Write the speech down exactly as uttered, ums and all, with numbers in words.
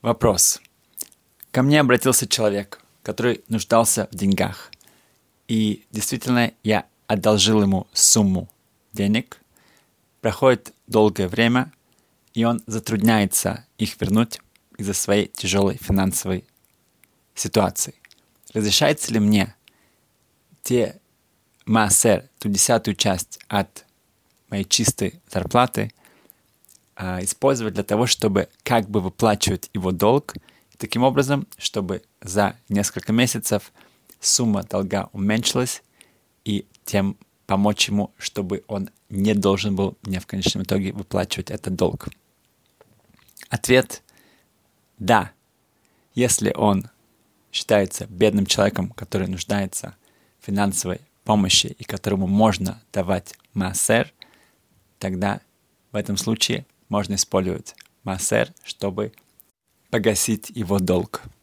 Вопрос. Ко мне обратился человек, который нуждался в деньгах. И действительно, я одолжил ему сумму денег. Проходит долгое время, и он затрудняется их вернуть из-за своей тяжелой финансовой ситуации. Разрешается ли мне те маасер, ту десятую часть от моей чистой зарплаты а, использовать для того, чтобы как бы выплачивать его долг, и таким образом, чтобы за несколько месяцев сумма долга уменьшилась, и тем помочь ему, чтобы он не должен был мне в конечном итоге выплачивать этот долг? Ответ – да. Если он считается бедным человеком, который нуждается в финансовой помощи и которому можно давать маасер, тогда в этом случае можно использовать маасер, чтобы погасить его долг.